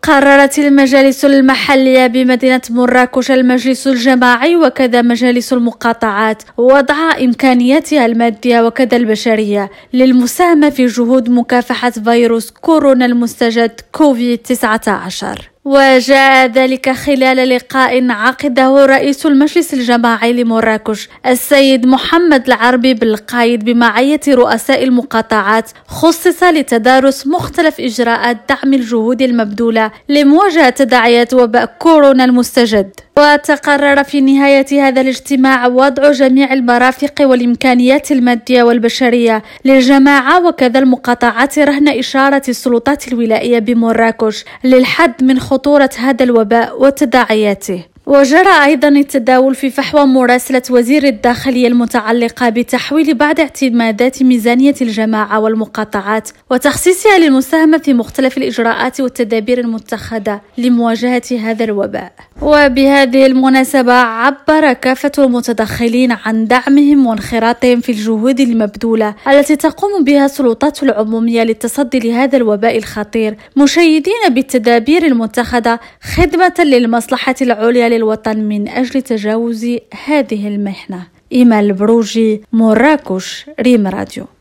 قررت المجالس المحلية بمدينة مراكش، المجلس الجماعي وكذا مجالس المقاطعات، وضع إمكانياتها المادية وكذا البشرية للمساهمة في جهود مكافحة فيروس كورونا المستجد كوفيد-19. وجاء ذلك خلال لقاء عقده رئيس المجلس الجماعي لمراكش السيد محمد العربي بالقايد بمعية رؤساء المقاطعات، خصص لتدارس مختلف إجراءات دعم الجهود المبذولة لمواجهة تداعيات وباء كورونا المستجد. وتقرر في نهاية هذا الاجتماع وضع جميع المرافق والإمكانيات المادية والبشرية للجماعة وكذا المقاطعات رهن إشارة السلطات الولائية بمراكش للحد من خطورة هذا الوباء وتداعياته. وجرى أيضا التداول في فحوى مراسلة وزير الداخلية المتعلقة بتحويل بعض اعتمادات ميزانية الجماعة والمقاطعات وتخصيصها للمساهمة في مختلف الإجراءات والتدابير المتخذة لمواجهة هذا الوباء. وبهذه المناسبة عبر كافة المتدخلين عن دعمهم وانخراطهم في الجهود المبذولة التي تقوم بها السلطات العمومية للتصدي لهذا الوباء الخطير، مشيدين بالتدابير المتخذة خدمة للمصلحة العليا للوطن من أجل تجاوز هذه المحنة. إيمان البروجي، مراكش، ريم راديو.